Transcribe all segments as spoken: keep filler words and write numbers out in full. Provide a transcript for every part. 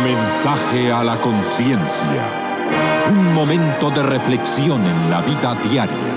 Mensaje a la conciencia. Un momento de reflexión en la vida diaria.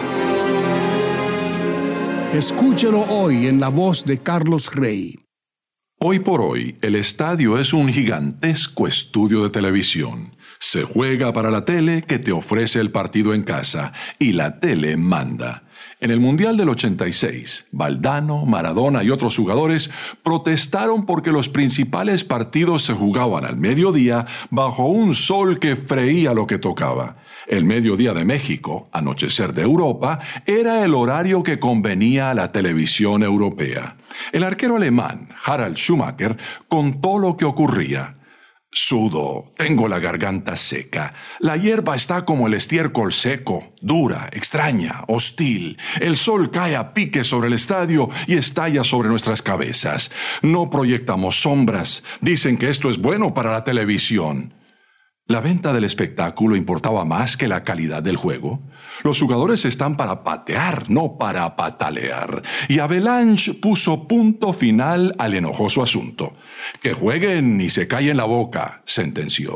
Escúchelo hoy en la voz de Carlos Rey. Hoy por hoy, el estadio es un gigantesco estudio de televisión. Se juega para la tele que te ofrece el partido en casa y la tele manda. En el Mundial del ochenta y seis, Valdano, Maradona y otros jugadores protestaron porque los principales partidos se jugaban al mediodía bajo un sol que freía lo que tocaba. El mediodía de México, anochecer de Europa, era el horario que convenía a la televisión europea. El arquero alemán, Harald Schumacher, contó lo que ocurría. Sudo, tengo la garganta seca. La hierba está como el estiércol seco, dura, extraña, hostil. El sol cae a pique sobre el estadio y estalla sobre nuestras cabezas. No proyectamos sombras. Dicen que esto es bueno para la televisión. ¿La venta del espectáculo importaba más que la calidad del juego? Los jugadores están para patear, no para patalear. Y Avalanche puso punto final al enojoso asunto. Que jueguen y se callen la boca, sentenció.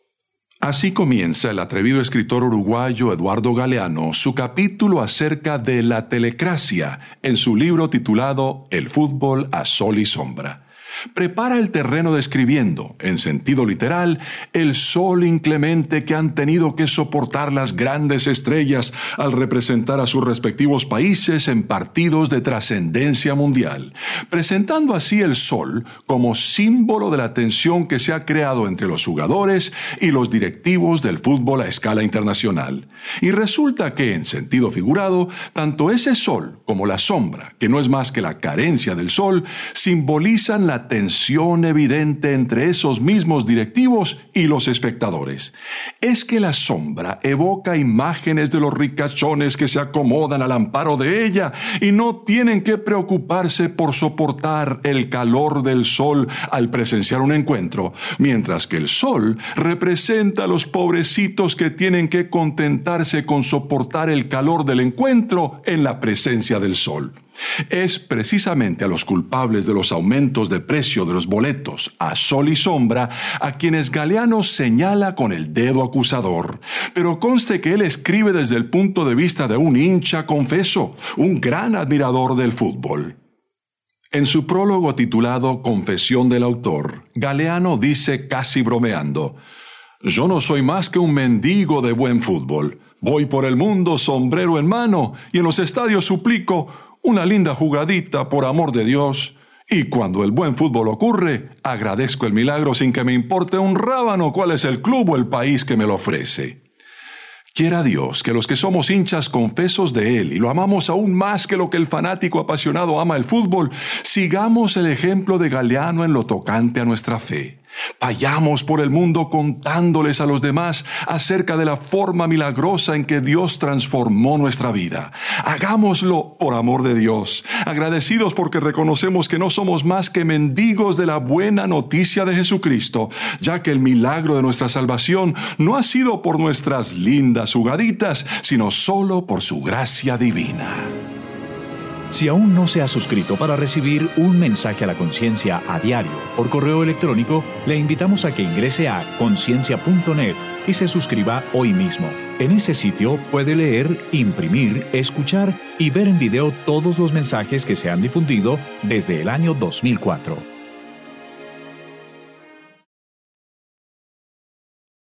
Así comienza el atrevido escritor uruguayo Eduardo Galeano su capítulo acerca de la telecracia en su libro titulado El fútbol a sol y sombra. Prepara el terreno describiendo, en sentido literal, el sol inclemente que han tenido que soportar las grandes estrellas al representar a sus respectivos países en partidos de trascendencia mundial, presentando así el sol como símbolo de la tensión que se ha creado entre los jugadores y los directivos del fútbol a escala internacional. Y resulta que, en sentido figurado, tanto ese sol como la sombra, que no es más que la carencia del sol, simbolizan la tensión evidente entre esos mismos directivos y los espectadores. Es que la sombra evoca imágenes de los ricachones que se acomodan al amparo de ella y no tienen que preocuparse por soportar el calor del sol al presenciar un encuentro, mientras que el sol representa a los pobrecitos que tienen que contentarse con soportar el calor del encuentro en la presencia del sol. Es precisamente a los culpables de los aumentos de precio de los boletos a sol y sombra a quienes Galeano señala con el dedo acusador. Pero conste que él escribe desde el punto de vista de un hincha confeso, un gran admirador del fútbol. En su prólogo titulado Confesión del autor, Galeano dice casi bromeando: «Yo no soy más que un mendigo de buen fútbol. Voy por el mundo sombrero en mano y en los estadios suplico una linda jugadita por amor de Dios. Y cuando el buen fútbol ocurre, agradezco el milagro sin que me importe un rábano cuál es el club o el país que me lo ofrece». Quiera Dios que los que somos hinchas confesos de Él y lo amamos aún más que lo que el fanático apasionado ama el fútbol, sigamos el ejemplo de Galeano en lo tocante a nuestra fe. Vayamos por el mundo contándoles a los demás acerca de la forma milagrosa en que Dios transformó nuestra vida. Hagámoslo por amor de Dios, agradecidos porque reconocemos que no somos más que mendigos de la buena noticia de Jesucristo, ya que el milagro de nuestra salvación no ha sido por nuestras lindas jugaditas, sino solo por su gracia divina. Si aún no se ha suscrito para recibir un mensaje a la conciencia a diario por correo electrónico, le invitamos a que ingrese a conciencia punto net y se suscriba hoy mismo. En ese sitio puede leer, imprimir, escuchar y ver en video todos los mensajes que se han difundido desde el año dos mil cuatro.